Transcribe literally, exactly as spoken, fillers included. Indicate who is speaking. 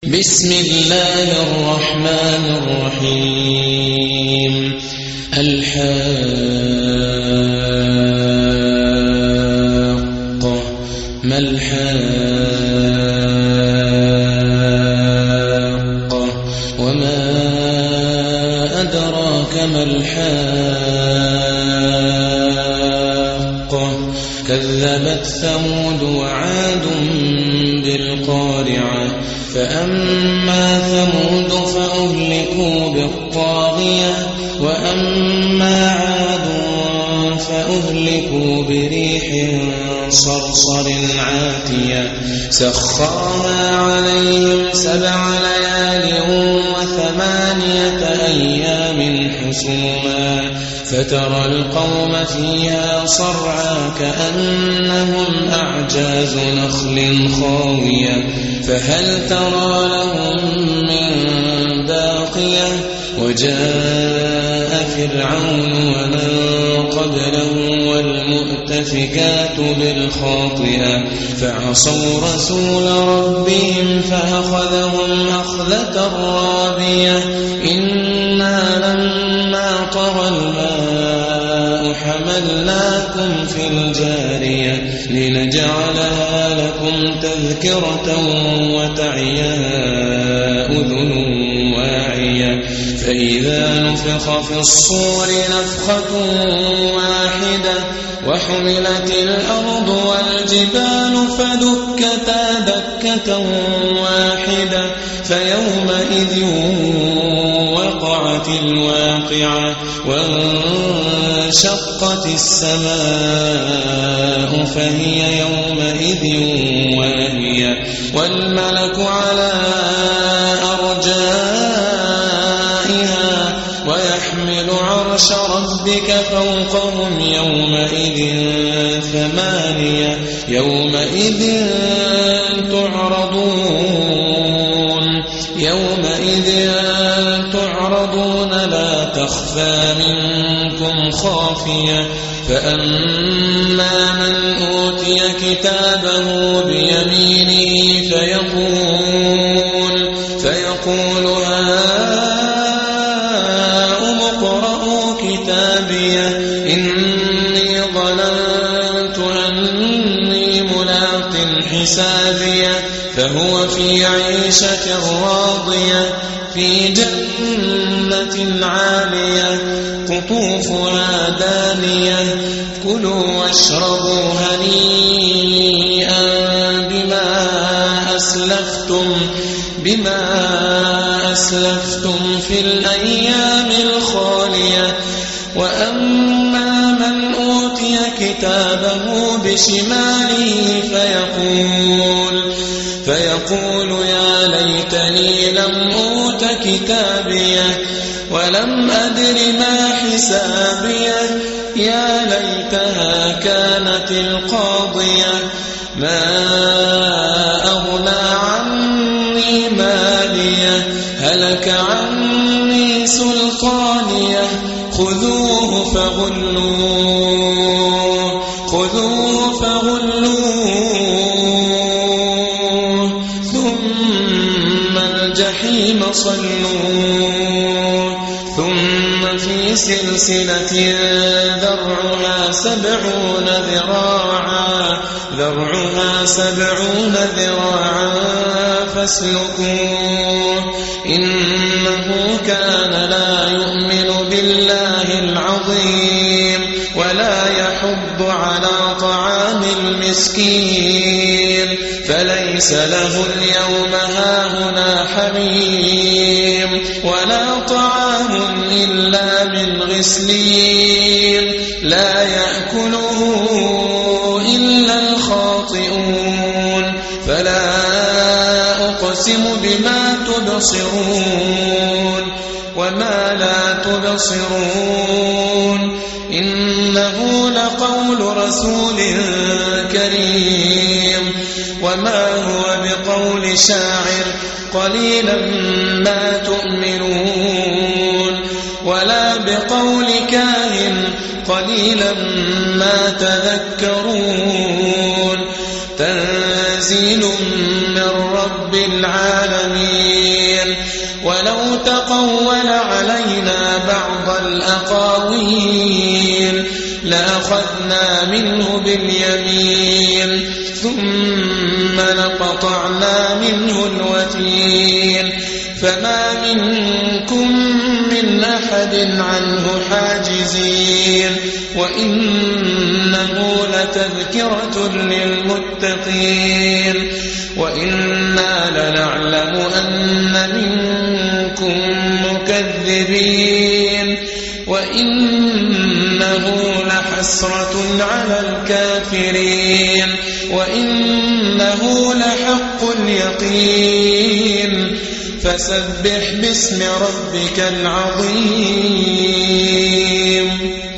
Speaker 1: بسم الله الرحمن الرحيم. الحاقة ما الحاقة وما أدراك ما الحاقة كذبت ثمود وعاد بالقارعة فأما ثمود فأهلكوا بالطاغية وأما عاد فأهلكوا بريح صرصر عاتية سخرها عليهم سبع ليال وثمانية أيام حسوما فترى القوم فيها صرعى كأنهم أعجاز نخل خاوية فهل ترى لهم من باقية وجاء فرعون ومن قبله والمؤتفكات بالخاطئة فعصوا رسول ربهم فأخذهم أخذة رابية إنا لما طغى الماء حملناكم في الجارية لنجعلها لكم تذكرة وتعيها أذن واعية فإذا نفخ في الصور نفخة واحدة وحملت الأرض والجبال فدكتا دكة واحدة فيومئذ وقعت الواقعة وانشقت السماء فهي يومئذ واهية والملك على أرجائها ويحمل عرش ربك فوقهم يومئذ ثمانية يومئذ تعرضون يومئذ تعرضون لا تخفى منكم خافية فأما من أوتي كتابه بيمينه فيقول فيقول هاؤم اقرءوا كتابيه إني ظننت أني ملاق حسابيه فهو في عيشة راضية في جنة عالية قطوفها دانية كلوا واشربوا هنيئا بما أسلفتم بما أسلفتم في الأيام الخالية وأما من أوتي كتابه بشماله فيقول فيقول يا ليتني لم أوت كتابيه ولم أدر ما حسابيه يا ليتها كانت القاضية ما أغنى عني ماليه هلك عني سلطانيه خذوه فغلوه خذوه فغلوه ثم الجحيم صلوه ثم في سلسلة ذرعها سبعون ذراعا ذرعها سبعون ذراعا فاسلكوه إنه كان لا يؤمن بالله العظيم ولا يحض على طعام المسكين فليس له اليوم هاهنا حميم ولا طعام إلا من غسلين لا يأكله إلا الخاطئون فلا أقسم بما تبصرون وما لا تبصرون إنه لقول رسول كريم وما هو بقول شاعر قليلا ما تؤمنون ولا بقول كاهن قليلا ما تذكرون تنزيل من رب العالمين العالمين ولو تقول علينا بعض الأقاويل لأخذنا منه باليمين ثم لقطعنا منه الوتين فما منكم من أحد عنه حاجزين وإنه لتذكرة للمتقين وإنا لنعلم أن منكم مكذبين وإنه لحسرة على الكافرين وإنه لحق اليقين فسبح باسم ربك العظيم